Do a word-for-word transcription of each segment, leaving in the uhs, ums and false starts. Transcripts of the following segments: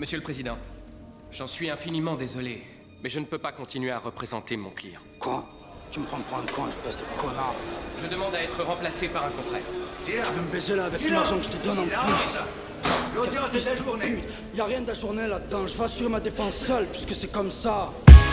Monsieur le Président, j'en suis infiniment désolé, mais je ne peux pas continuer à représenter mon client. Quoi? Tu me prends pour un con, espèce de connard. Je demande à être remplacé par un confrère. Tu veux me baiser là avec tout l'argent que je te donne en plus? L'audience est ajournée. Y'a rien d'ajourné là-dedans, je vais assurer ma défense seule, puisque c'est comme ça.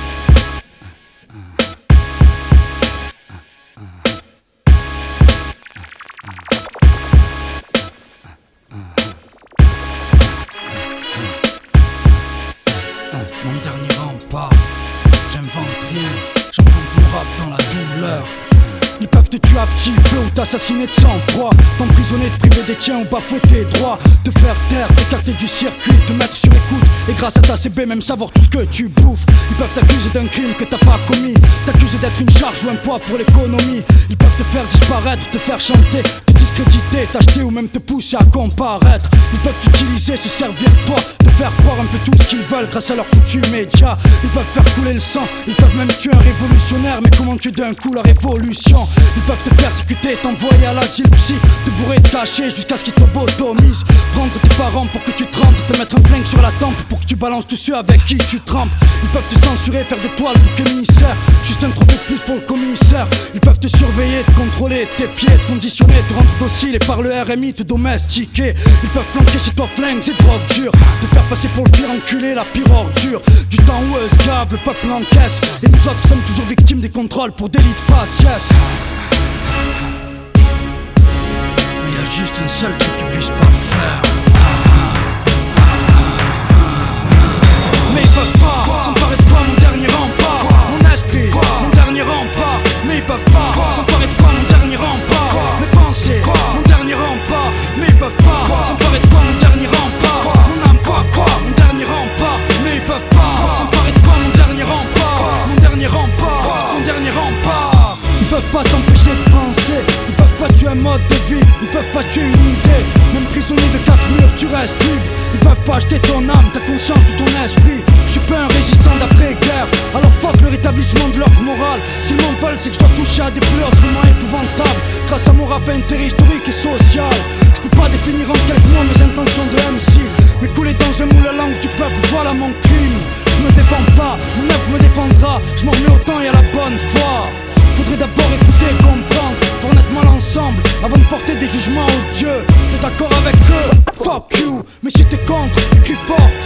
Mon dernier rempart, j'invente rien, j'invente mon rap dans la douleur. Ils peuvent te tuer à petit feu ou t'assassiner de sang-froid, t'emprisonner, te priver des tiens ou bafouer tes droits, te faire taire, t'écarter du circuit, te mettre sur écoute, et grâce à ta C B même savoir tout ce que tu bouffes. Ils peuvent t'accuser d'un crime que t'as pas commis, t'accuser d'être une charge ou un poids pour l'économie. Ils peuvent te faire disparaître, te faire chanter, te discréditer, t'acheter ou même te pousser à comparaître. Ils peuvent t'utiliser, se servir de toi, te faire croire un peu tout ce qu'ils veulent grâce à leurs foutus médias. Ils peuvent faire couler le sang, ils peuvent même tuer un révolutionnaire, mais comment tuer d'un coup la révolution? Ils peuvent te persécuter, t'envoyer à l'asile psy, te bourrer, te cacher jusqu'à ce qu'ils te botomisent. Prendre tes parents pour que tu te rendes, te mettre un flingue sur la tempe pour que tu balances tous ceux avec qui tu trempes. Ils peuvent te censurer, faire de toi le bouc émissaire, juste un trophée de plus pour le commissaire. Ils peuvent te surveiller, te contrôler, tes pieds, te conditionner, te rendre docile et par le R M I te domestiquer. Ils peuvent planquer chez toi flingues et drogues dures, te faire passer pour le pire enculé, la pire ordure. Du temps où eux se gavent, le peuple encaisse, et nous autres sommes toujours victimes des contrôles pour délit de faciès. Mais y'a juste un seul truc qu'ils puissent pas faire. Mais ils peuvent pas s'emparer de toi, mon dernier rempart. Mon esprit, mon dernier rempart. Mais ils peuvent pas s'emparer de toi, mon dernier rempart. Mes pensées, mon dernier rempart. Mais ils peuvent pas s'emparer de toi, mon dernier rempart. Mon âme, quoi, quoi, mon dernier rempart. Mais ils peuvent pas s'emparer de toi, mon dernier rempart. Mon dernier rempart, mon dernier rempart. Ils peuvent pas t'empêcher de penser, ils peuvent pas tuer un mode de vie, ils peuvent pas tuer une idée. Même prisonnier de quatre murs, tu restes libre. Ils peuvent pas acheter ton âme, ta conscience ou ton esprit. Je suis pas un résistant d'après-guerre, alors fuck le rétablissement de l'ordre moral. S'ils m'en veulent, c'est que je dois toucher à des plaies autrement épouvantables. Grâce à mon rap intérêt historique et social, je peux pas définir en quelques mots mes intentions de M C, mais couler dans un moule à langue du peuple, voilà mon crime. Je me défends pas, mon œuvre me défendra. Je m'en remets autant et à la bonne foi. Faudrait d'abord écouter et comprendre, faire honnêtement l'ensemble avant de porter des jugements odieux. T'es d'accord avec eux? Fuck you. Mais si t'es contre, crie fort.